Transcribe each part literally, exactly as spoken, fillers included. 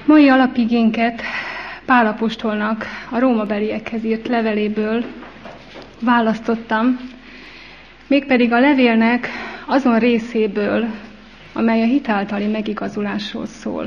Mai alapigénket Pál apostolnak a rómabeliekhez írt leveléből választottam, mégpedig a levélnek azon részéből, amely a hit általi megigazulásról szól.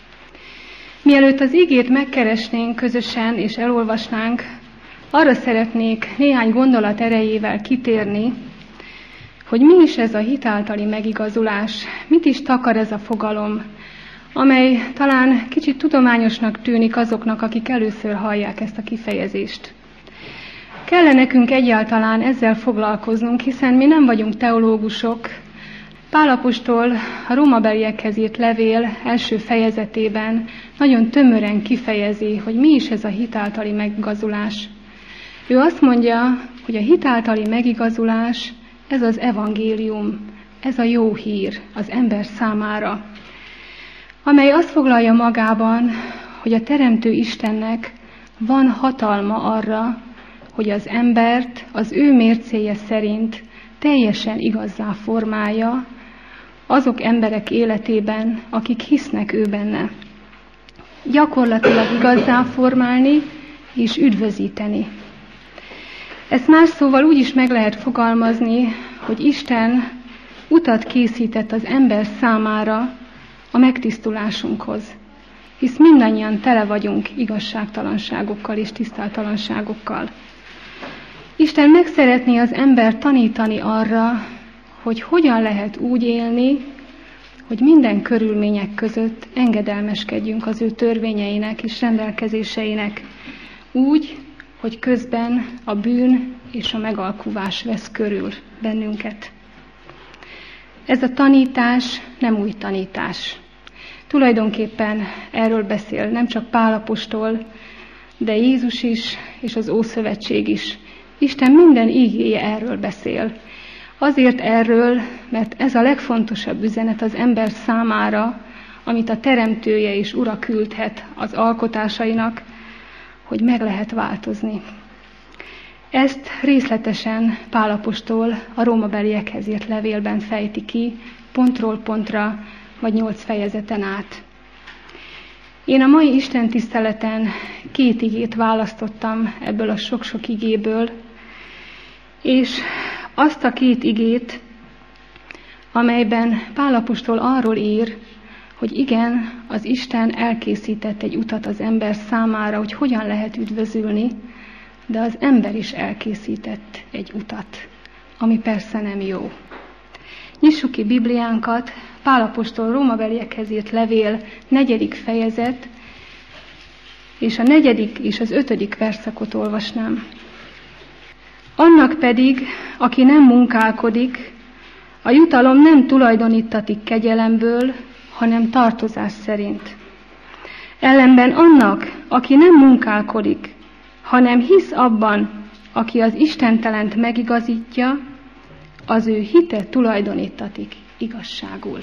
Mielőtt az igét megkeresnénk közösen és elolvasnánk, arra szeretnék néhány gondolat erejével kitérni, hogy mi is ez a hit általi megigazulás, mit is takar ez a fogalom, amely talán kicsit tudományosnak tűnik azoknak, akik először hallják ezt a kifejezést. Kell nekünk egyáltalán ezzel foglalkoznunk, hiszen mi nem vagyunk teológusok. Pál apostol a rómabeliekhez írt levél első fejezetében nagyon tömören kifejezi, hogy mi is ez a hit általi megigazulás. Ő azt mondja, hogy a hit általi megigazulás, ez az evangélium, ez a jó hír az ember számára, amely azt foglalja magában, hogy a Teremtő Istennek van hatalma arra, hogy az embert az ő mércéje szerint teljesen igazzá formálja azok emberek életében, akik hisznek ő benne. Gyakorlatilag igazzá formálni és üdvözíteni. Ezt más szóval úgy is meg lehet fogalmazni, hogy Isten utat készített az ember számára a megtisztulásunkhoz, hisz mindannyian tele vagyunk igazságtalanságokkal és tisztátalanságokkal. Isten meg szeretné az ember tanítani arra, hogy hogyan lehet úgy élni, hogy minden körülmények között engedelmeskedjünk az ő törvényeinek és rendelkezéseinek, úgy, hogy közben a bűn és a megalkuvás vesz körül bennünket. Ez a tanítás nem új tanítás. Tulajdonképpen erről beszél nem csak Pál apostol, de Jézus is, és az Ószövetség is. Isten minden ígéje erről beszél. Azért erről, mert ez a legfontosabb üzenet az ember számára, amit a Teremtője és Ura küldhet az alkotásainak, hogy meg lehet változni. Ezt részletesen Pál apostol a rómabeliekhez írt levélben fejti ki, pontról pontra, vagy nyolc fejezeten át. Én a mai Isten tiszteleten két igét választottam ebből a sok-sok igéből, és azt a két igét, amelyben Pál apostol arról ír, hogy igen, az Isten elkészített egy utat az ember számára, hogy hogyan lehet üdvözülni, de az ember is elkészített egy utat, ami persze nem jó. Nyissuk ki Bibliánkat, Pál apostol rómabeliekhez írt levél negyedik fejezet, és a negyedik és az ötödik verszakot olvasnám. Annak pedig, aki nem munkálkodik, a jutalom nem tulajdonítatik kegyelemből, hanem tartozás szerint. Ellenben annak, aki nem munkálkodik, hanem hisz abban, aki az istentelent megigazítja, az ő hite tulajdonítatik igazságul.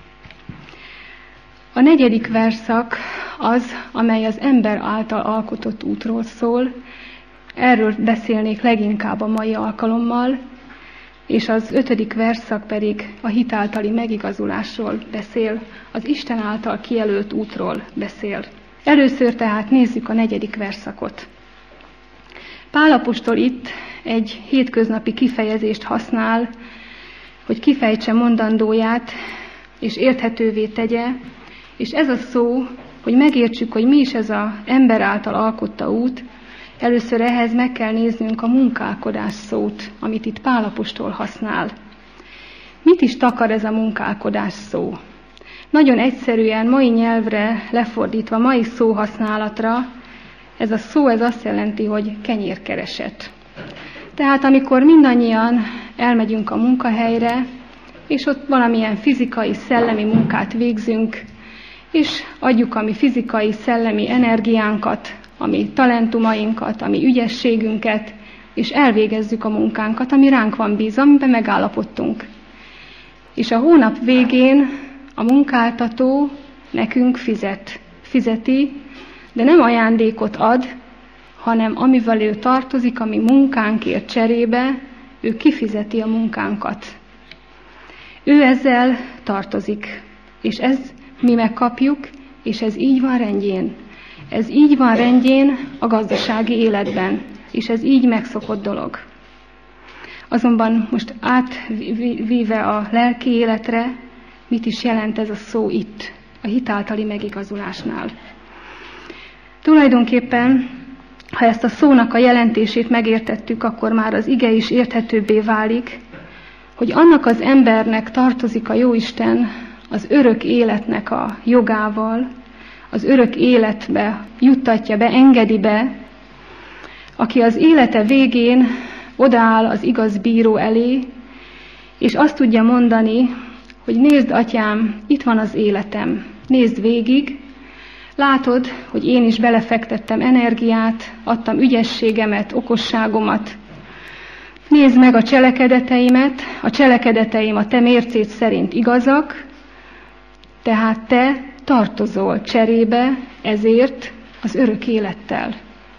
A negyedik verszak az, amely az ember által alkotott útról szól. Erről beszélnék leginkább a mai alkalommal, és az ötödik verszak pedig a hit általi megigazulásról beszél, az Isten által kijelölt útról beszél. Először tehát nézzük a negyedik verszakot. Pál apostol itt egy hétköznapi kifejezést használ, hogy kifejtse mondandóját, és érthetővé tegye, és ez a szó, hogy megértsük, hogy mi is ez az ember által alkotta út, először ehhez meg kell néznünk a munkálkodás szót, amit itt Pál apostol használ. Mit is takar ez a munkálkodás szó? Nagyon egyszerűen, mai nyelvre lefordítva, mai szóhasználatra, ez a szó ez azt jelenti, hogy kenyérkereset. Tehát amikor mindannyian elmegyünk a munkahelyre, és ott valamilyen fizikai, szellemi munkát végzünk, és adjuk a mi fizikai, szellemi energiánkat, a mi talentumainkat, a mi ügyességünket, és elvégezzük a munkánkat, ami ránk van bízva, amiben megállapodtunk. És a hónap végén a munkáltató nekünk fizet. Fizeti, de nem ajándékot ad, hanem amivel ő tartozik, ami munkánkért cserébe, ő kifizeti a munkánkat. Ő ezzel tartozik, és ez mi megkapjuk, és ez így van rendjén. Ez így van rendjén a gazdasági életben, és ez így megszokott dolog. Azonban most átvíve a lelki életre, mit is jelent ez a szó itt, a hit általi megigazulásnál. Tulajdonképpen, ha ezt a szónak a jelentését megértettük, akkor már az ige is érthetőbbé válik, hogy annak az embernek tartozik a Jóisten az örök életnek a jogával, az örök életbe juttatja be, engedi be, aki az élete végén odaáll az igaz bíró elé, és azt tudja mondani, hogy nézd, atyám, itt van az életem, nézd végig, látod, hogy én is belefektettem energiát, adtam ügyességemet, okosságomat, nézd meg a cselekedeteimet, a cselekedeteim a te mércéd szerint igazak, tehát te tartozol cserébe ezért az örök élettel.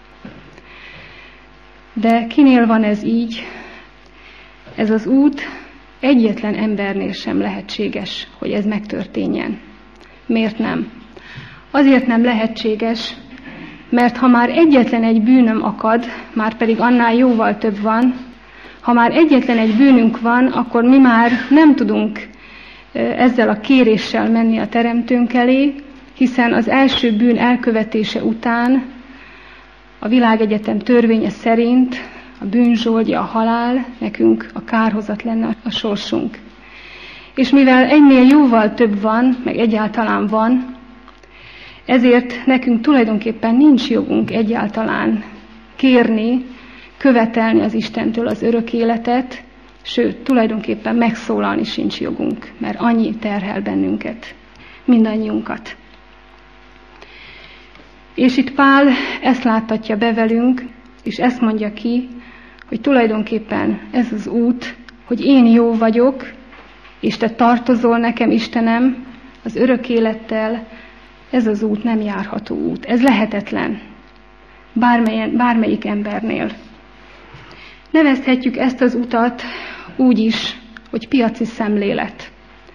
De kinél van ez így? Ez az út egyetlen embernél sem lehetséges, hogy ez megtörténjen. Miért nem? Azért nem lehetséges, mert ha már egyetlen egy bűnöm akad, már pedig annál jóval több van, ha már egyetlen egy bűnünk van, akkor mi már nem tudunk ezzel a kéréssel menni a Teremtőnk elé, hiszen az első bűn elkövetése után a világegyetem törvénye szerint a bűn zsoldja a halál, nekünk a kárhozat lenne a sorsunk. És mivel ennél jóval több van, meg egyáltalán van, ezért nekünk tulajdonképpen nincs jogunk egyáltalán kérni, követelni az Istentől az örök életet, sőt, tulajdonképpen megszólalni sincs jogunk, mert annyi terhel bennünket, mindannyiunkat. És itt Pál ezt láttatja be velünk, és ezt mondja ki, hogy tulajdonképpen ez az út, hogy én jó vagyok, és te tartozol nekem, Istenem, az örök élettel, ez az út nem járható út. Ez lehetetlen. Bármelyen, bármelyik embernél. Nevezhetjük ezt az utat úgy is, hogy piaci szemlélet.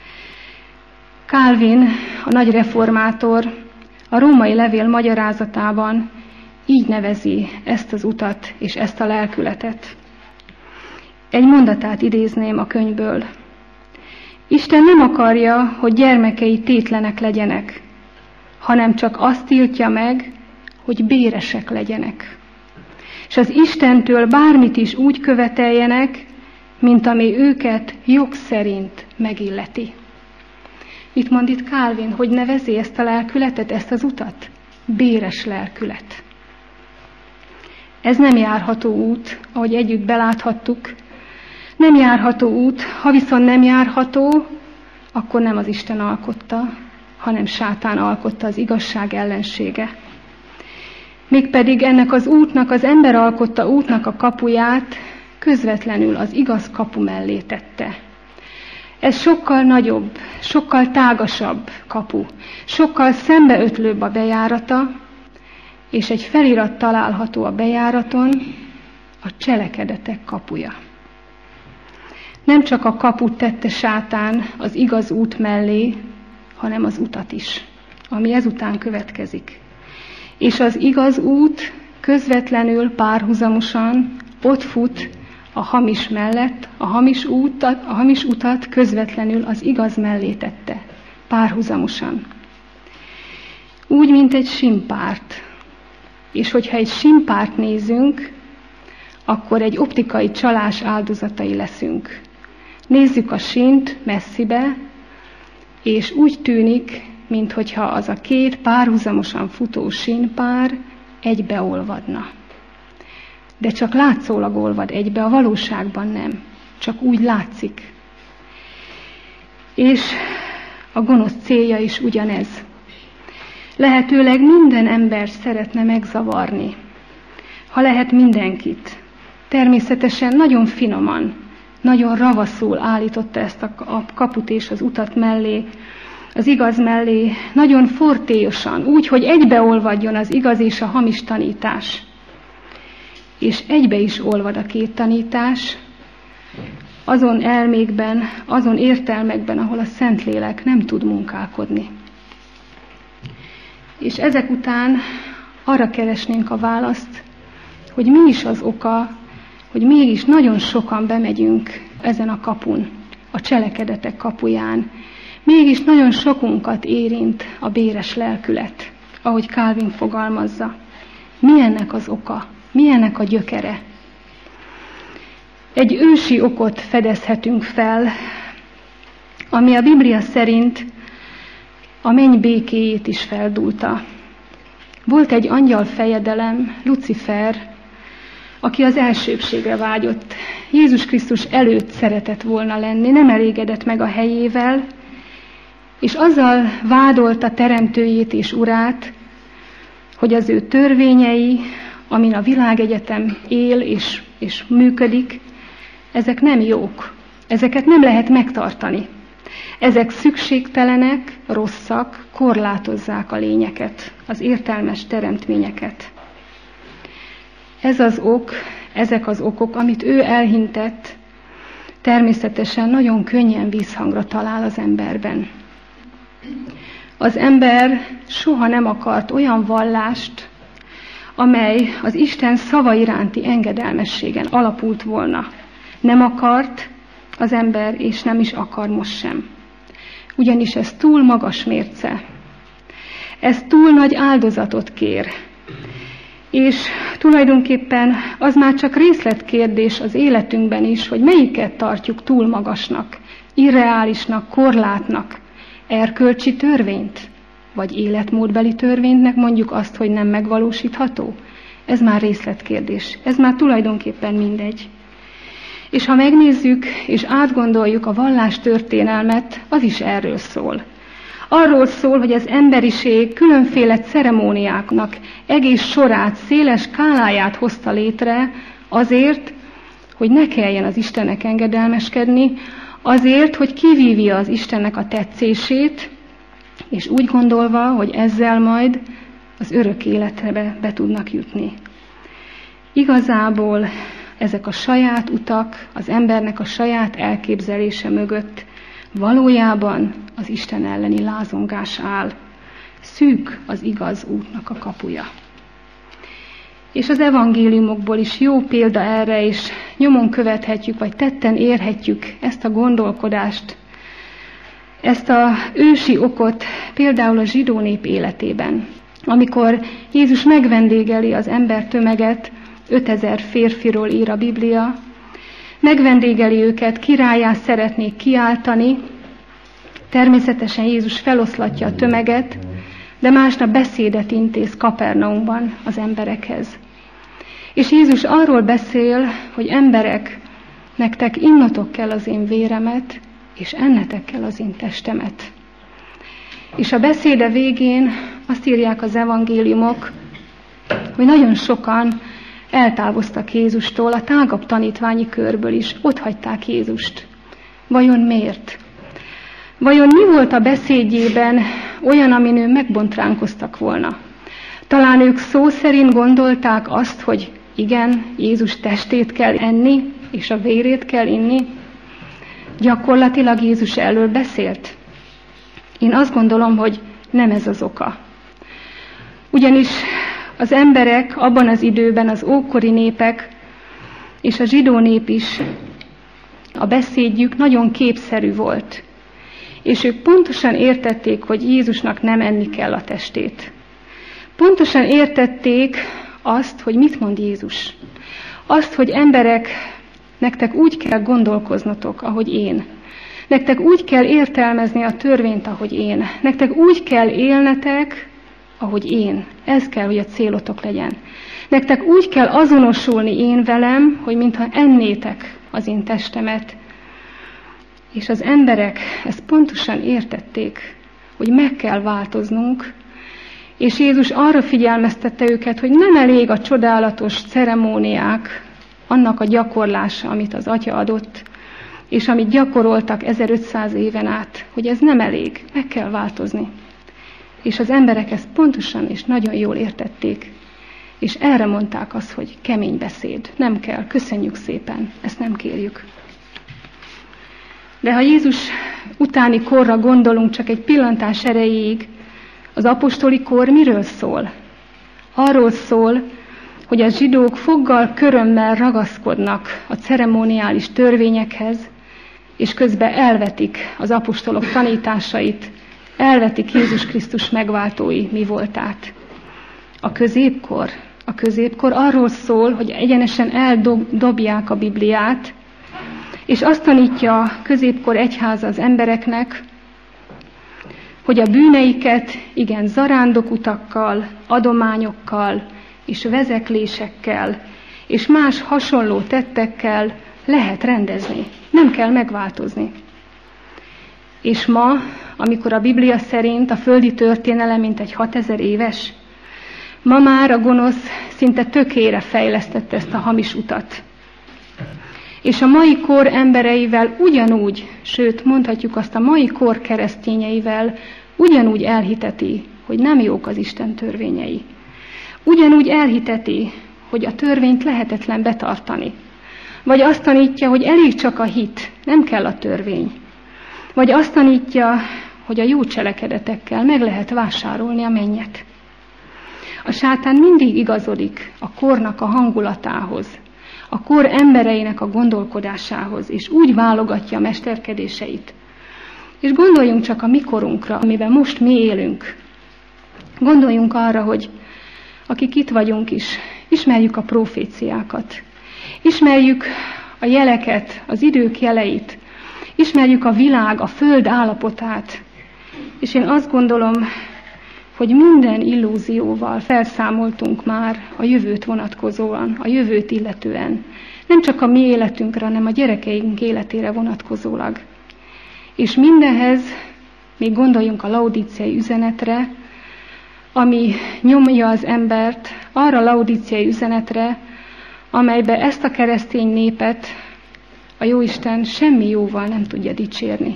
Calvin, a nagy reformátor, a római levél magyarázatában így nevezi ezt az utat és ezt a lelkületet. Egy mondatát idézném a könyvből. Isten nem akarja, hogy gyermekei tétlenek legyenek, hanem csak azt tiltja meg, hogy béresek legyenek. És az Istentől bármit is úgy követeljenek, mint ami őket jog szerint megilleti. Mit mond itt Calvin, hogy nevezi ezt a lelkületet, ezt az utat? Béres lelkület. Ez nem járható út, ahogy együtt beláthattuk. Nem járható út, ha viszont nem járható, akkor nem az Isten alkotta, hanem sátán alkotta, az igazság ellensége. Mégpedig ennek az útnak, az ember alkotta útnak a kapuját közvetlenül az igaz kapu mellé tette. Ez sokkal nagyobb, sokkal tágasabb kapu, sokkal szembeötlőbb a bejárata, és egy felirat található a bejáraton, a cselekedetek kapuja. Nem csak a kaput tette sátán az igaz út mellé, hanem az utat is, ami ezután következik. És az igaz út közvetlenül, párhuzamosan ott fut a hamis mellett, a hamis utat, a hamis utat közvetlenül az igaz mellé tette, párhuzamosan. Úgy, mint egy simpárt. És hogyha egy simpárt nézünk, akkor egy optikai csalás áldozatai leszünk. Nézzük a sínt messzibe, és úgy tűnik, minthogyha az a két párhuzamosan futó sínpár egybeolvadna. De csak látszólag olvad egybe, a valóságban nem. Csak úgy látszik. És a gonosz célja is ugyanez. Lehetőleg minden ember szeretne megzavarni. Ha lehet mindenkit. Természetesen nagyon finoman, nagyon ravaszul állította ezt a kaput és az utat mellé, az igaz mellé, nagyon fortélyosan, úgy, hogy egybeolvadjon az igaz és a hamis tanítás. És egybe is olvad a két tanítás, azon elmékben, azon értelmekben, ahol a Szentlélek nem tud munkálkodni. És ezek után arra keresnénk a választ, hogy mi is az oka, hogy mégis nagyon sokan bemegyünk ezen a kapun, a cselekedetek kapuján. Mégis nagyon sokunkat érint a béres lelkület, ahogy Calvin fogalmazza. Mi ennek az oka? Mi ennek a gyökere? Egy ősi okot fedezhetünk fel, ami a Biblia szerint a menny békéjét is feldúlta. Volt egy angyal fejedelem, Lucifer, aki az elsőbbségre vágyott. Jézus Krisztus előtt szeretett volna lenni, nem elégedett meg a helyével, és azzal vádolta teremtőjét és urát, hogy az ő törvényei, amin a világegyetem él és, és működik, ezek nem jók, ezeket nem lehet megtartani. Ezek szükségtelenek, rosszak, korlátozzák a lényeket, az értelmes teremtményeket. Ez az ok, ezek az okok, amit ő elhintett, természetesen nagyon könnyen vízhangra talál az emberben. Az ember soha nem akart olyan vallást, amely az Isten szava iránti engedelmességen alapult volna. Nem akart az ember, és nem is akar most sem. Ugyanis ez túl magas mérce. Ez túl nagy áldozatot kér. És tulajdonképpen az már csak részletkérdés az életünkben is, hogy melyiket tartjuk túl magasnak, irreálisnak, korlátnak, erkölcsi törvényt, vagy életmódbeli törvénynek mondjuk azt, hogy nem megvalósítható. Ez már részletkérdés, ez már tulajdonképpen mindegy. És ha megnézzük és átgondoljuk a vallás történelmet, az is erről szól. Arról szól, hogy az emberiség különféle ceremóniáknak egész sorát, széles skáláját hozta létre azért, hogy ne kelljen az Istennek engedelmeskedni, azért, hogy kivívja az Istennek a tetszését, és úgy gondolva, hogy ezzel majd az örök életre be tudnak jutni. Igazából ezek a saját utak, az embernek a saját elképzelése mögött valójában az Isten elleni lázongás áll. Szűk az igaz útnak a kapuja. És az evangéliumokból is jó példa erre, és nyomon követhetjük, vagy tetten érhetjük ezt a gondolkodást, ezt az ősi okot például a zsidó nép életében. Amikor Jézus megvendégeli az embertömeget, ötezer férfiról ír a Biblia, megvendégeli őket, királyá szeretnék kiáltani, természetesen Jézus feloszlatja a tömeget, de másnap beszédet intéz Kapernaumban az emberekhez. És Jézus arról beszél, hogy emberek, nektek innotok kell az én véremet, és ennetek kell az én testemet. És a beszéde végén azt írják az evangéliumok, hogy nagyon sokan eltávoztak Jézustól, a tágabb tanítványi körből is, otthagyták Jézust. Vajon miért? Vajon mi volt a beszédjében olyan, amin ő megbotránkoztak volna? Talán ők szó szerint gondolták azt, hogy igen, Jézus testét kell enni, és a vérét kell inni? Gyakorlatilag Jézus elől beszélt? Én azt gondolom, hogy nem ez az oka. Ugyanis az emberek abban az időben, az ókori népek, és a zsidó nép is, a beszédjük nagyon képszerű volt. És ők pontosan értették, hogy Jézusnak nem enni kell a testét. Pontosan értették azt, hogy mit mond Jézus. Azt, hogy emberek, nektek úgy kell gondolkoznotok, ahogy én. Nektek úgy kell értelmezni a törvényt, ahogy én. Nektek úgy kell élnetek, ahogy én. Ez kell, hogy a célotok legyen. Nektek úgy kell azonosulni én velem, hogy mintha ennétek az én testemet. És az emberek ezt pontosan értették, hogy meg kell változnunk, és Jézus arra figyelmeztette őket, hogy nem elég a csodálatos ceremóniák, annak a gyakorlása, amit az Atya adott, és amit gyakoroltak ezerötszáz éven át, hogy ez nem elég, meg kell változni. És az emberek ezt pontosan és nagyon jól értették, és erre mondták azt, hogy kemény beszéd, nem kell, köszönjük szépen, ezt nem kérjük. De ha Jézus utáni korra gondolunk csak egy pillantás erejéig, Az apostoli kor miről szól? Arról szól, hogy a zsidók foggal, körömmel ragaszkodnak a ceremoniális törvényekhez, és közben elvetik az apostolok tanításait, elvetik Jézus Krisztus megváltói mi voltát. A középkor, a középkor arról szól, hogy egyenesen eldobják a Bibliát, és azt tanítja a középkor egyháza az embereknek, hogy a bűneiket igen zarándokutakkal, adományokkal és vezeklésekkel és más hasonló tettekkel lehet rendezni. Nem kell megváltozni. És ma, amikor a Biblia szerint a földi történelem mintegy hatezer éves, ma már a gonosz szinte tökére fejlesztette ezt a hamis utat. És a mai kor embereivel ugyanúgy, sőt mondhatjuk azt a mai kor keresztényeivel ugyanúgy elhiteti, hogy nem jók az Isten törvényei. Ugyanúgy elhiteti, hogy a törvényt lehetetlen betartani. Vagy azt tanítja, hogy elég csak a hit, nem kell a törvény. Vagy azt tanítja, hogy a jó cselekedetekkel meg lehet vásárolni a mennyet. A sátán mindig igazodik a kornak a hangulatához, a kor embereinek a gondolkodásához, és úgy válogatja a mesterkedéseit. És gondoljunk csak a mi korunkra, amiben most mi élünk. Gondoljunk arra, hogy akik itt vagyunk is, ismerjük a proféciákat, ismerjük a jeleket, az idők jeleit, ismerjük a világ, a föld állapotát, és én azt gondolom, hogy minden illúzióval felszámoltunk már a jövőt vonatkozóan, a jövőt illetően. Nem csak a mi életünkre, hanem a gyerekeink életére vonatkozólag. És mindenhez még gondoljunk a laodíciai üzenetre, ami nyomja az embert arra a laodíciai üzenetre, amelybe ezt a keresztény népet a Jóisten semmi jóval nem tudja dicsérni.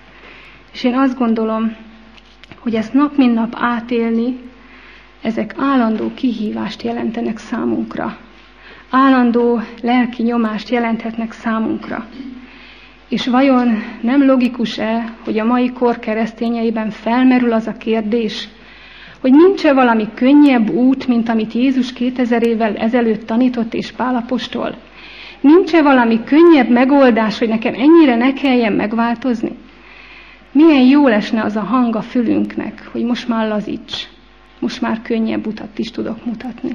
És én azt gondolom, hogy ezt nap mint nap átélni, ezek állandó kihívást jelentenek számunkra. Állandó lelki nyomást jelenthetnek számunkra. És vajon nem logikus-e, hogy a mai kor keresztényeiben felmerül az a kérdés, hogy nincs-e valami könnyebb út, mint amit Jézus kétezer évvel ezelőtt tanított és Pál apostol? Nincs-e valami könnyebb megoldás, hogy nekem ennyire ne kelljen megváltozni? Milyen jó lesne az a hang a fülünknek, hogy most már lazíts, most már könnyebb utat is tudok mutatni.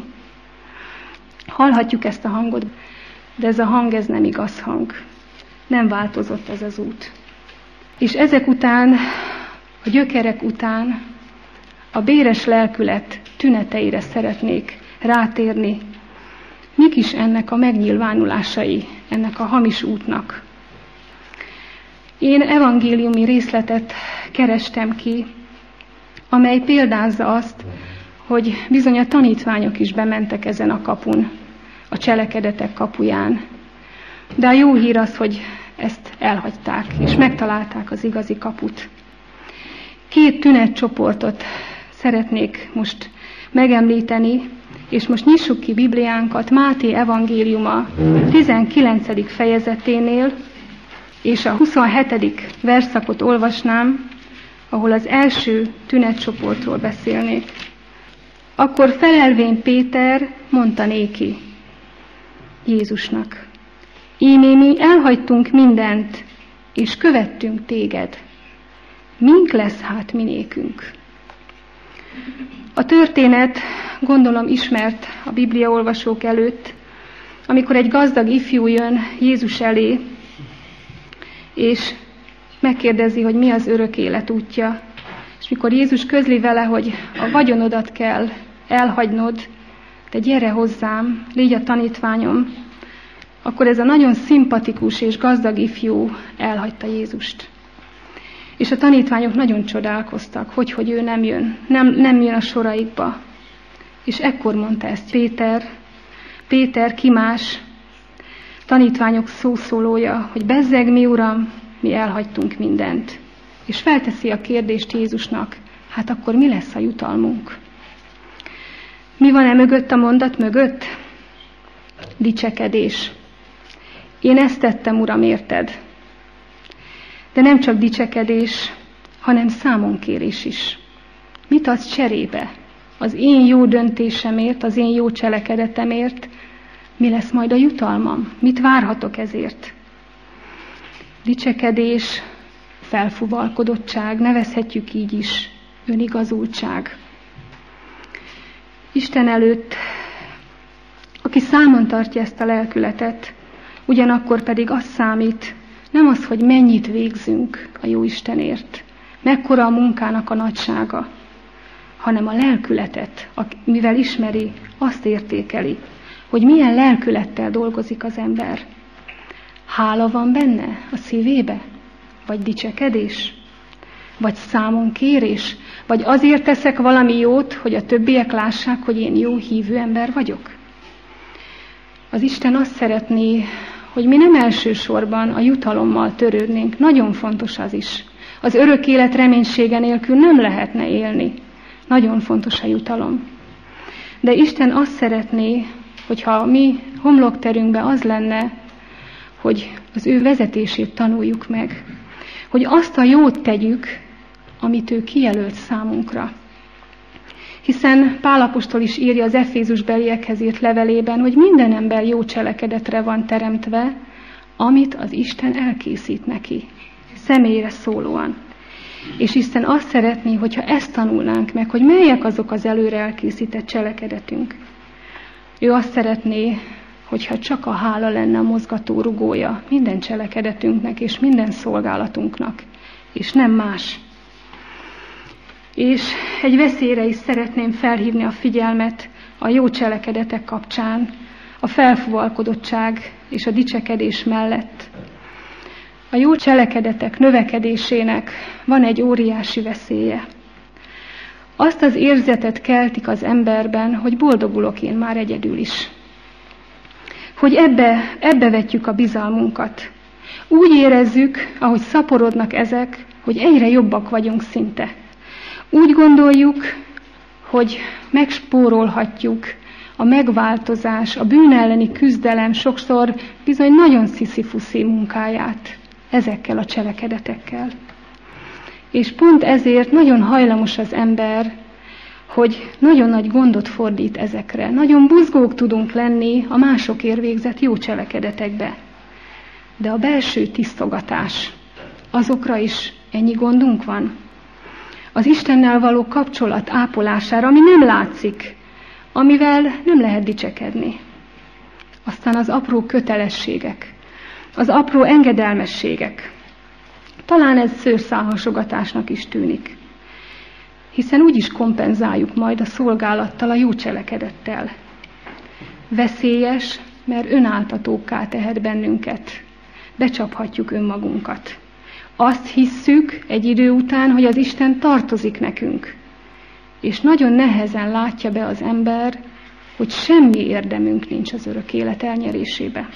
Hallhatjuk ezt a hangot, de ez a hang, ez nem igaz hang. Nem változott ez az út. És ezek után, a gyökerek után a béres lelkület tüneteire szeretnék rátérni. Mik is ennek a megnyilvánulásai, ennek a hamis útnak? Én evangéliumi részletet kerestem ki, amely példázza azt, hogy bizony a tanítványok is bementek ezen a kapun, a cselekedetek kapuján. De a jó hír az, hogy ezt elhagyták, és megtalálták az igazi kaput. Két tünetcsoportot szeretnék most megemlíteni, és most nyissuk ki Bibliánkat Máté evangéliuma tizenkilencedik fejezeténél, és a huszonhetedik versszakot olvasnám, ahol az első tünetcsoportról beszélnék. Akkor felelvén Péter mondta néki Jézusnak: Ímé mi elhagytunk mindent, és követtünk téged. Mink lesz hát minékünk? A történet, gondolom ismert a Biblia olvasók előtt, amikor egy gazdag ifjú jön Jézus elé, és megkérdezi, hogy mi az örök élet útja. És mikor Jézus közli vele, hogy a vagyonodat kell elhagynod, te gyere hozzám, légy a tanítványom, akkor ez a nagyon szimpatikus és gazdag ifjú elhagyta Jézust. És a tanítványok nagyon csodálkoztak, hogy, hogy ő nem jön, nem, nem jön a soraikba. És ekkor mondta ezt Péter, Péter ki más, tanítványok szószólója, hogy bezzeg mi, Uram, mi elhagytunk mindent. És felteszi a kérdést Jézusnak, hát akkor mi lesz a jutalmunk? Mi van e mögött a mondat mögött? Dicsekedés. Én ezt tettem, Uram, érted? De nem csak dicsekedés, hanem számonkérés is. Mit adsz cserébe? Az én jó döntésemért, az én jó cselekedetemért mi lesz majd a jutalmam? Mit várhatok ezért? Dicsekedés, felfuvalkodottság, nevezhetjük így is, önigazultság. Isten előtt, aki számon tartja ezt a lelkületet, ugyanakkor pedig az számít, nem az, hogy mennyit végzünk a jó Istenért, mekkora a munkának a nagysága, hanem a lelkületet, mivel ismeri, azt értékeli, hogy milyen lelkülettel dolgozik az ember. Hála van benne a szívébe? Vagy dicsekedés? Vagy számonkérés? Vagy azért teszek valami jót, hogy a többiek lássák, hogy én jó hívő ember vagyok? Az Isten azt szeretné, hogy mi nem elsősorban a jutalommal törődnénk. Nagyon fontos az is. Az örök élet reménysége nélkül nem lehetne élni. Nagyon fontos a jutalom. De Isten azt szeretné, hogyha a mi homlokterünkben az lenne, hogy az ő vezetését tanuljuk meg. Hogy azt a jót tegyük, amit ő kijelölt számunkra. Hiszen Pál apostol is írja az Efézusbeliekhez írt levelében, hogy minden ember jó cselekedetre van teremtve, amit az Isten elkészít neki, személyre szólóan. És Isten azt szeretné, hogyha ezt tanulnánk meg, hogy melyek azok az előre elkészített cselekedetünk. Ő azt szeretné, hogyha csak a hála lenne a mozgató rugója minden cselekedetünknek és minden szolgálatunknak, és nem más. És egy veszélyre is szeretném felhívni a figyelmet a jó cselekedetek kapcsán, a felfuvalkodottság és a dicsekedés mellett. A jó cselekedetek növekedésének van egy óriási veszélye. Azt az érzetet keltik az emberben, hogy boldogulok én már egyedül is. Hogy ebbe, ebbe vetjük a bizalmunkat. Úgy érezzük, ahogy szaporodnak ezek, hogy egyre jobbak vagyunk szinte. Úgy gondoljuk, hogy megspórolhatjuk a megváltozás, a bűn elleni küzdelem sokszor bizony nagyon sziszifuszi munkáját ezekkel a cselekedetekkel. És pont ezért nagyon hajlamos az ember, hogy nagyon nagy gondot fordít ezekre. Nagyon buzgók tudunk lenni a másokért végzett jó cselekedetekbe. De a belső tisztogatás, azokra is ennyi gondunk van. Az Istennel való kapcsolat ápolására, ami nem látszik, amivel nem lehet dicsekedni. Aztán az apró kötelességek, az apró engedelmességek. Talán ez szőrszálhasogatásnak is tűnik. Hiszen úgy is kompenzáljuk majd a szolgálattal, a jó cselekedettel. Veszélyes, mert önáltatókká tehet bennünket. Becsaphatjuk önmagunkat. Azt hisszük egy idő után, hogy az Isten tartozik nekünk. És nagyon nehezen látja be az ember, hogy semmi érdemünk nincs az örök élet elnyerésébe.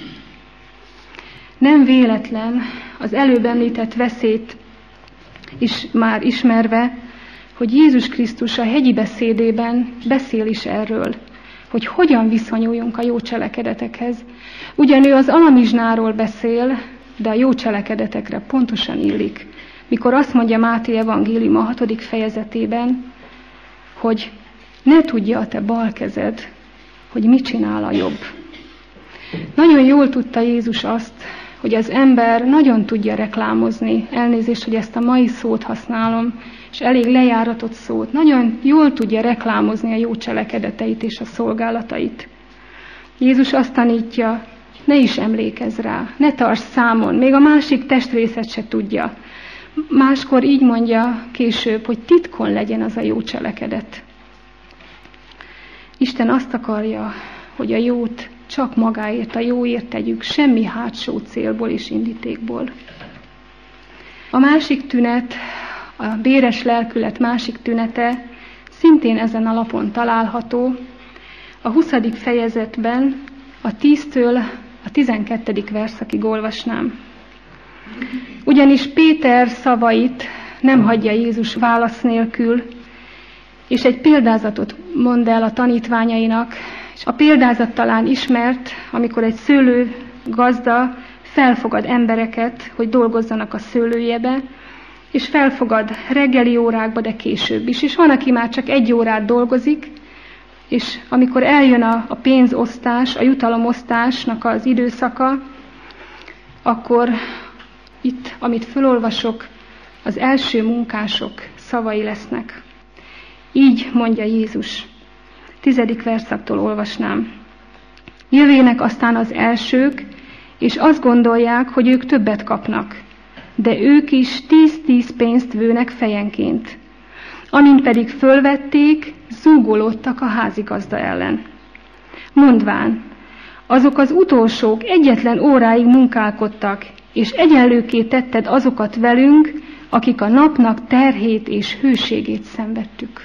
Nem véletlen az előbb említett veszélyt is már ismerve, hogy Jézus Krisztus a hegyi beszédében beszél is erről, hogy hogyan viszonyuljunk a jó cselekedetekhez. Ugyan ő az alamizsnáról beszél, de a jó cselekedetekre pontosan illik. Mikor azt mondja Máté evangélium a hatodik fejezetében, hogy ne tudja a te bal kezed, hogy mit csinál a jobb. Nagyon jól tudta Jézus azt, hogy az ember nagyon tudja reklámozni, elnézést, hogy ezt a mai szót használom, és elég lejáratott szót, nagyon jól tudja reklámozni a jó cselekedeteit és a szolgálatait. Jézus azt tanítja, ne is emlékezz rá, ne tarts számon, még a másik testrészet se tudja. Máskor így mondja később, hogy titkon legyen az a jó cselekedet. Isten azt akarja, hogy a jót csak magáért, a jóért tegyük, semmi hátsó célból és indítékból. A másik tünet, a béres lelkület másik tünete szintén ezen a lapon található. A huszadik fejezetben a tíztől a tizenkettedik verszakig olvasnám. Ugyanis Péter szavait nem hagyja Jézus válasz nélkül, és egy példázatot mond el a tanítványainak, és a példázat talán ismert, amikor egy szőlő gazda felfogad embereket, hogy dolgozzanak a szőlőjébe, és felfogad reggeli órákba, de később is. És van, aki már csak egy órát dolgozik, és amikor eljön a, a pénzosztás, a jutalomosztásnak az időszaka, akkor itt, amit felolvasok, az első munkások szavai lesznek. Így mondja Jézus. Tizedik verszaktól olvasnám. Jövének aztán az elsők, és azt gondolják, hogy ők többet kapnak, de ők is tíz-tíz pénzt vőnek fejenként. Amint pedig fölvették, zúgolódtak a házigazda ellen. Mondván, azok az utolsók egyetlen óráig munkálkodtak, és egyenlőké tetted azokat velünk, akik a napnak terhét és hőségét szenvedtük.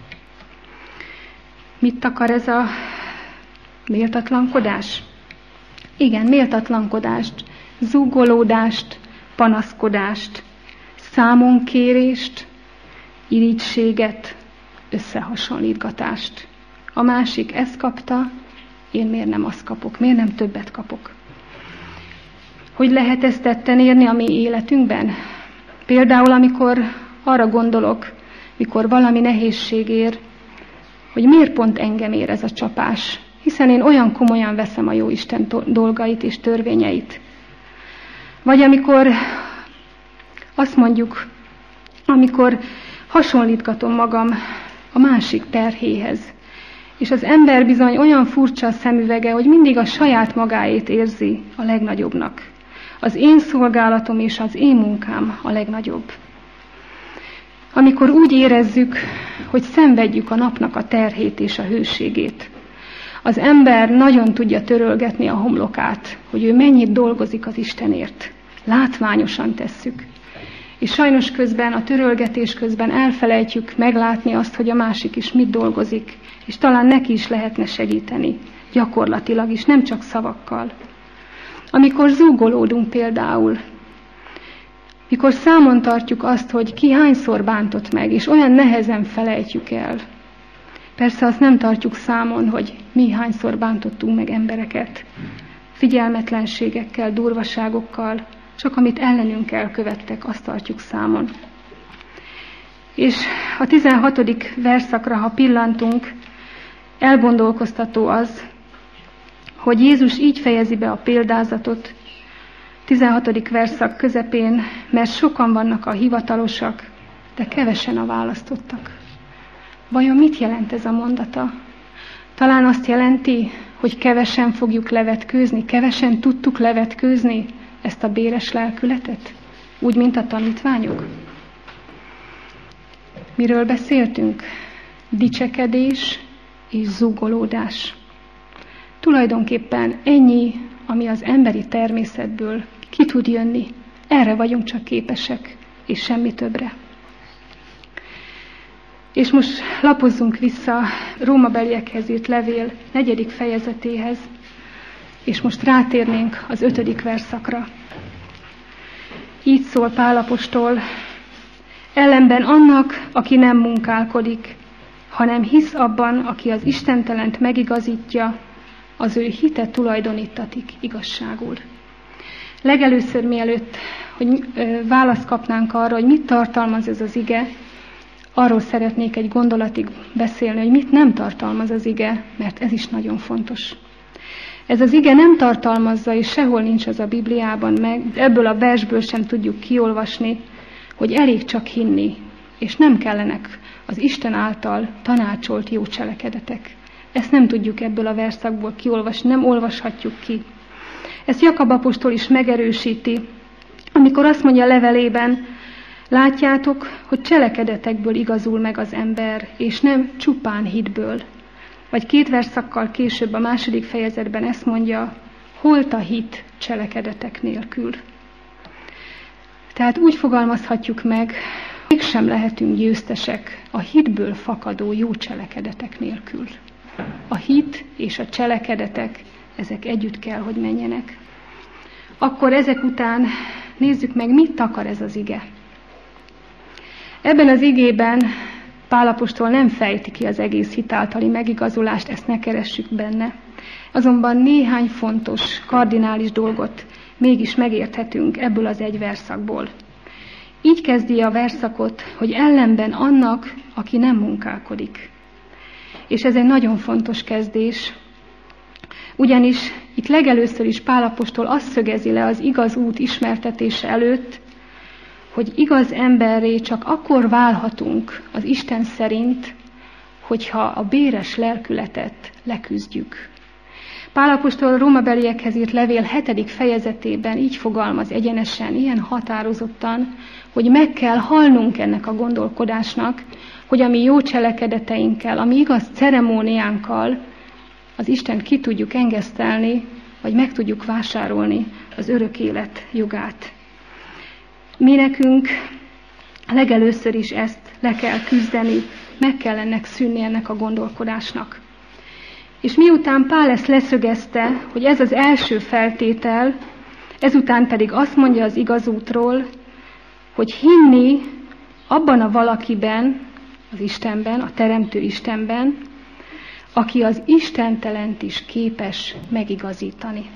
Mit akar ez a méltatlankodás? Igen, méltatlankodást, zúgolódást, panaszkodást, számonkérést, irigységet, összehasonlítgatást. A másik ezt kapta, én miért nem azt kapok, miért nem többet kapok. Hogy lehet ezt tetten érni a mi életünkben? Például, amikor arra gondolok, mikor valami nehézség ér, hogy miért pont engem ér ez a csapás, hiszen én olyan komolyan veszem a Jóisten dolgait és törvényeit. Vagy amikor azt mondjuk, amikor hasonlítgatom magam a másik terhéhez, és az ember bizony olyan furcsa a szemüvege, hogy mindig a saját magáét érzi a legnagyobbnak. Az én szolgálatom és az én munkám a legnagyobb. Amikor úgy érezzük, hogy szenvedjük a napnak a terhét és a hőségét, az ember nagyon tudja törölgetni a homlokát, hogy ő mennyit dolgozik az Istenért. Látványosan tesszük. És sajnos közben, a törölgetés közben elfelejtjük meglátni azt, hogy a másik is mit dolgozik, és talán neki is lehetne segíteni, gyakorlatilag is, nem csak szavakkal. Amikor zúgolódunk például, mikor számon tartjuk azt, hogy ki hányszor bántott meg, és olyan nehezen felejtjük el. Persze azt nem tartjuk számon, hogy mi hányszor bántottunk meg embereket, figyelmetlenségekkel, durvaságokkal, csak amit ellenünk elkövettek, azt tartjuk számon. És a tizenhatodik verszakra, ha pillantunk, elgondolkoztató az, hogy Jézus így fejezi be a példázatot, tizenhatodik verszak közepén, mert sokan vannak a hivatalosak, de kevesen a választottak. Vajon mit jelent ez a mondata? Talán azt jelenti, hogy kevesen fogjuk levetkőzni, kevesen tudtuk levetkőzni ezt a béres lelkületet, úgy, mint a tanítványok. Miről beszéltünk? Dicsekedés és zúgolódás. Tulajdonképpen ennyi, ami az emberi természetből ki tud jönni. Erre vagyunk csak képesek, és semmi többre. És most lapozzunk vissza Rómabeliekhez írt levél negyedik fejezetéhez, és most rátérnénk az ötödik verszakra. Így szól Pál apostol, ellenben annak, aki nem munkálkodik, hanem hisz abban, aki az istentelent megigazítja, az ő hite tulajdonítatik igazságul. Legelőször, mielőtt hogy választ kapnánk arra, hogy mit tartalmaz ez az ige, arról szeretnék egy gondolatig beszélni, hogy mit nem tartalmaz az ige, mert ez is nagyon fontos. Ez az ige nem tartalmazza, és sehol nincs az a Bibliában meg, ebből a versből sem tudjuk kiolvasni, hogy elég csak hinni, és nem kellenek az Isten által tanácsolt jó cselekedetek. Ezt nem tudjuk ebből a verszakból kiolvasni, nem olvashatjuk ki. Ezt Jakab apostol is megerősíti, amikor azt mondja a levelében, látjátok, hogy cselekedetekből igazul meg az ember, és nem csupán hitből. Vagy két verszakkal később a második fejezetben ezt mondja, holt a hit cselekedetek nélkül. Tehát úgy fogalmazhatjuk meg, mégsem lehetünk győztesek a hitből fakadó jó cselekedetek nélkül. A hit és a cselekedetek, ezek együtt kell, hogy menjenek. Akkor ezek után nézzük meg, mit akar ez az ige. Ebben az igében Pál apostol nem fejti ki az egész hit általi megigazulást, ezt ne keressük benne. Azonban néhány fontos, kardinális dolgot mégis megérthetünk ebből az egy verszakból. Így kezdi a verszakot, hogy ellenben annak, aki nem munkálkodik. És ez egy nagyon fontos kezdés, ugyanis itt legelőször is Pál apostol azt szögezi le az igaz út ismertetése előtt, hogy igaz emberré csak akkor válhatunk az Isten szerint, hogyha a béres lelkületet leküzdjük. Pál apostol a rómabeliekhez írt levél hetedik fejezetében így fogalmaz egyenesen, ilyen határozottan, hogy meg kell halnunk ennek a gondolkodásnak, hogy a mi jó cselekedeteinkkel, a mi igaz ceremóniánkkal az Istent ki tudjuk engesztelni, vagy meg tudjuk vásárolni az örök élet jogát. Mi nekünk legelőször is ezt le kell küzdeni, meg kell ennek szűnni ennek a gondolkodásnak. És miután Pál ezt leszögezte, hogy ez az első feltétel, ezután pedig azt mondja az igaz útról, hogy hinni abban a valakiben, az Istenben, a Teremtő Istenben, aki az istentelent is képes megigazítani.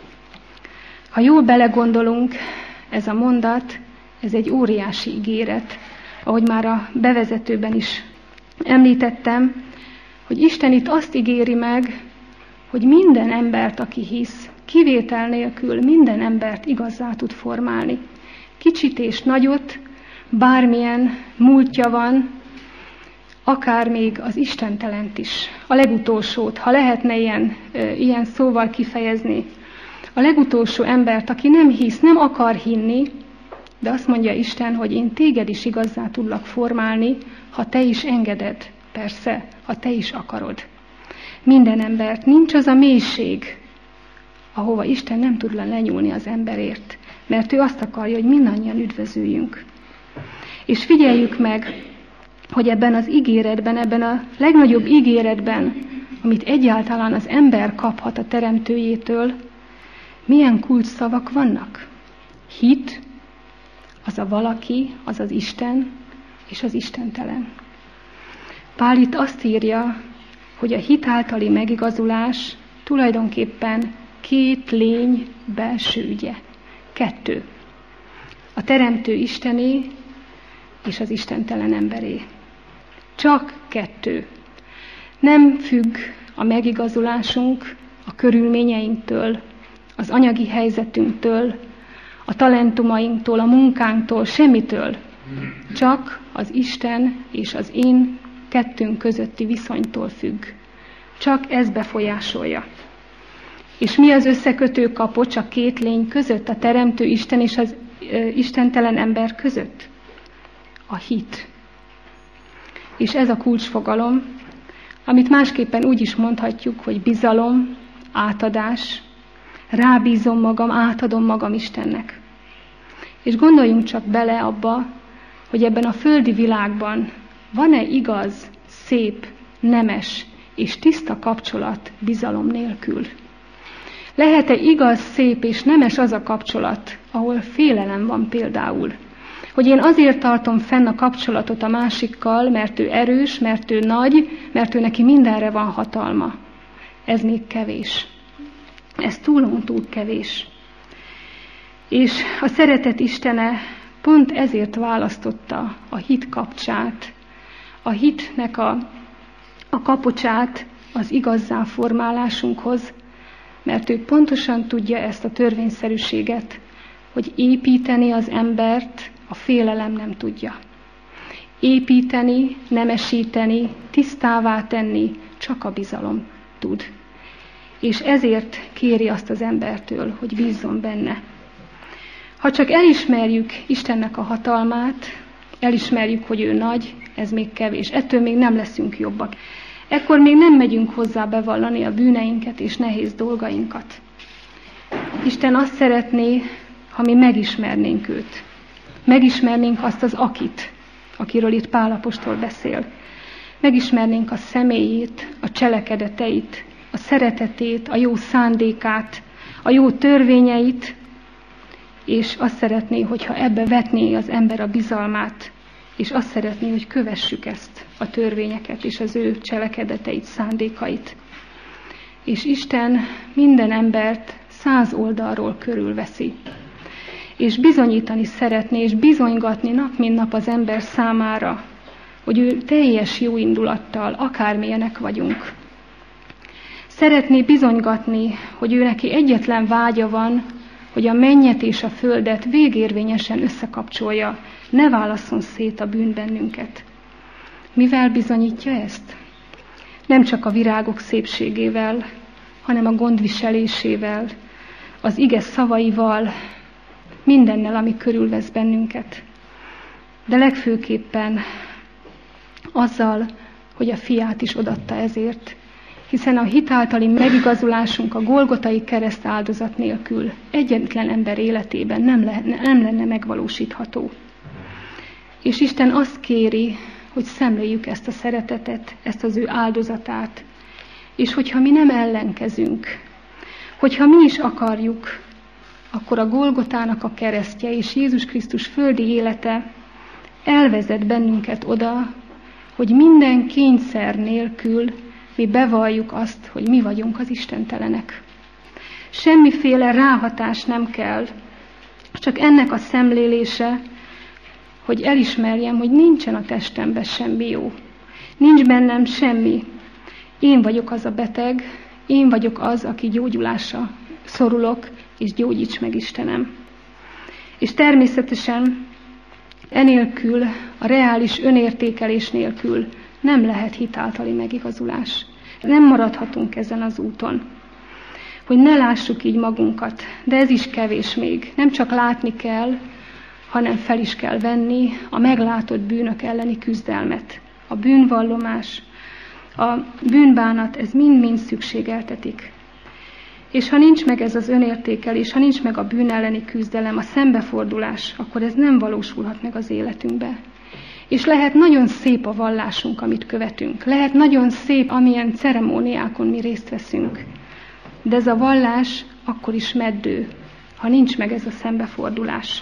Ha jól belegondolunk, ez a mondat, ez egy óriási ígéret, ahogy már a bevezetőben is említettem, hogy Isten itt azt ígéri meg, hogy minden embert, aki hisz, kivétel nélkül minden embert igazzá tud formálni. Kicsit és nagyot, bármilyen múltja van, akár még az istentelent is, a legutolsót, ha lehetne ilyen, ilyen szóval kifejezni, a legutolsó embert, aki nem hisz, nem akar hinni, de azt mondja Isten, hogy én téged is igazzá tudlak formálni, ha te is engeded, persze, ha te is akarod. Minden embert, nincs az a mélység, ahova Isten nem tud lenyúlni az emberért, mert ő azt akarja, hogy mindannyian üdvözüljünk. És figyeljük meg, hogy ebben az ígéretben, ebben a legnagyobb ígéretben, amit egyáltalán az ember kaphat a teremtőjétől, milyen kulcsszavak vannak. Hit, az a valaki, az az Isten, és az istentelen. Pál itt azt írja, hogy a hit általi megigazulás tulajdonképpen két lény belső ügye. Kettő. A teremtő Istené és az istentelen emberé. Csak kettő. Nem függ a megigazulásunk a körülményeinktől, az anyagi helyzetünktől, a talentumainktól, a munkánktól, semmitől. Csak az Isten és az én kettőnk közötti viszonytól függ. Csak ez befolyásolja. És mi az összekötő kapocs a két lény között, a teremtő Isten és az ö, istentelen ember között? A hit. És ez a kulcsfogalom, amit másképpen úgy is mondhatjuk, hogy bizalom, átadás, rábízom magam, átadom magam Istennek. És gondoljunk csak bele abba, hogy ebben a földi világban van-e igaz, szép, nemes és tiszta kapcsolat bizalom nélkül? Lehet-e igaz, szép és nemes az a kapcsolat, ahol félelem van például? Hogy én azért tartom fenn a kapcsolatot a másikkal, mert ő erős, mert ő nagy, mert ő neki mindenre van hatalma. Ez még kevés. Ez túlon túl kevés. És a szeretet Istene pont ezért választotta a hit kapcsát, a hitnek a, a kapocsát az igazzá formálásunkhoz, mert ő pontosan tudja ezt a törvényszerűséget, hogy építeni az embert a félelem nem tudja. Építeni, nemesíteni, tisztává tenni csak a bizalom tud. És ezért kéri azt az embertől, hogy bízzon benne. Ha csak elismerjük Istennek a hatalmát, elismerjük, hogy ő nagy, ez még kevés. Ettől még nem leszünk jobbak. Ekkor még nem megyünk hozzá bevallani a bűneinket és nehéz dolgainkat. Isten azt szeretné, ha mi megismernénk őt. Megismernénk azt az akit, akiről itt Pál apostol beszél. Megismernénk a személyét, a cselekedeteit, a szeretetét, a jó szándékát, a jó törvényeit, és azt szeretné, hogyha ebbe vetné az ember a bizalmát, és azt szeretné, hogy kövessük ezt, a törvényeket és az ő cselekedeteit, szándékait. És Isten minden embert száz oldalról körülveszi. és bizonyítani szeretné, és bizonygatni nap mint nap az ember számára, hogy ő teljes jó indulattal, akármilyenek vagyunk. Szeretné bizonygatni, hogy ő neki egyetlen vágya van, hogy a mennyet és a földet végérvényesen összekapcsolja, ne válasszon szét a bűn bennünket. Mivel bizonyítja ezt? Nem csak a virágok szépségével, hanem a gondviselésével, az ige szavaival, mindennel, ami körülvesz bennünket. De legfőképpen azzal, hogy a fiát is odatta ezért, hiszen a hitáltali megigazulásunk a golgotai kereszt áldozat nélkül egyetlen ember életében nem lenne, nem lenne megvalósítható. És Isten azt kéri, hogy szemléljük ezt a szeretetet, ezt az ő áldozatát, és hogyha mi nem ellenkezünk, hogyha mi is akarjuk, akkor a Golgotának a keresztje és Jézus Krisztus földi élete elvezet bennünket oda, hogy minden kényszer nélkül mi bevalljuk azt, hogy mi vagyunk az istentelenek. Semmiféle ráhatás nem kell, csak ennek a szemlélése, hogy elismerjem, hogy nincsen a testemben semmi jó. Nincs bennem semmi. Én vagyok az a beteg, én vagyok az, aki gyógyulásra szorulok, és gyógyíts meg Istenem. És természetesen enélkül, a reális önértékelés nélkül nem lehet hitáltali megigazulás. Nem maradhatunk ezen az úton. Hogy ne lássuk így magunkat, de ez is kevés még. Nem csak látni kell, hanem fel is kell venni a meglátott bűnök elleni küzdelmet. A bűnvallomás, a bűnbánat, ez mind-mind szükségeltetik. És ha nincs meg ez az önértékelés, ha nincs meg a bűn elleni küzdelem, a szembefordulás, akkor ez nem valósulhat meg az életünkbe. És lehet nagyon szép a vallásunk, amit követünk. Lehet nagyon szép, amilyen ceremóniákon mi részt veszünk. De ez a vallás akkor is meddő, ha nincs meg ez a szembefordulás.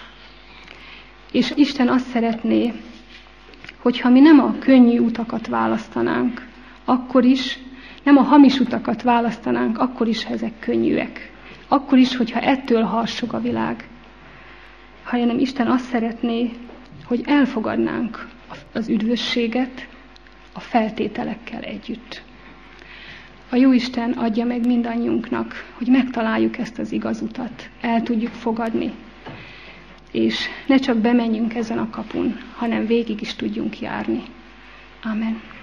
És Isten azt szeretné, hogyha mi nem a könnyű utakat választanánk, akkor is, nem a hamis utakat választanánk, akkor is, ha ezek könnyűek. Akkor is, hogyha ettől harsog a világ. Hanem Isten azt szeretné, hogy elfogadnánk az üdvösséget a feltételekkel együtt. A Jóisten adja meg mindannyiunknak, hogy megtaláljuk ezt az igaz utat, el tudjuk fogadni, és ne csak bemenjünk ezen a kapun, hanem végig is tudjunk járni. Amen.